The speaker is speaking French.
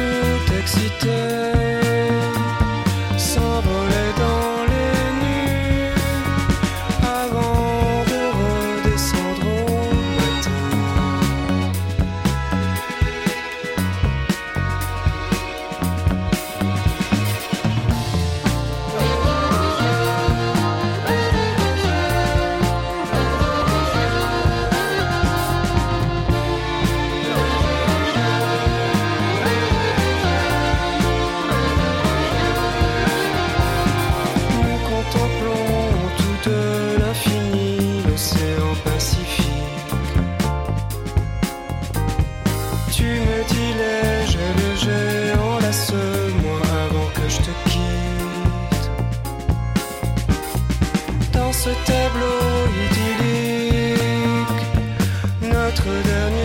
tout excité, s'envoler dans les nues avant de redescendre au matin. Nous contemplons tout de l'infini l'océan Pacifique. Tu me dis léger, enlace-moi avant que je te quitte. Dans ce tableau idyllique, notre dernier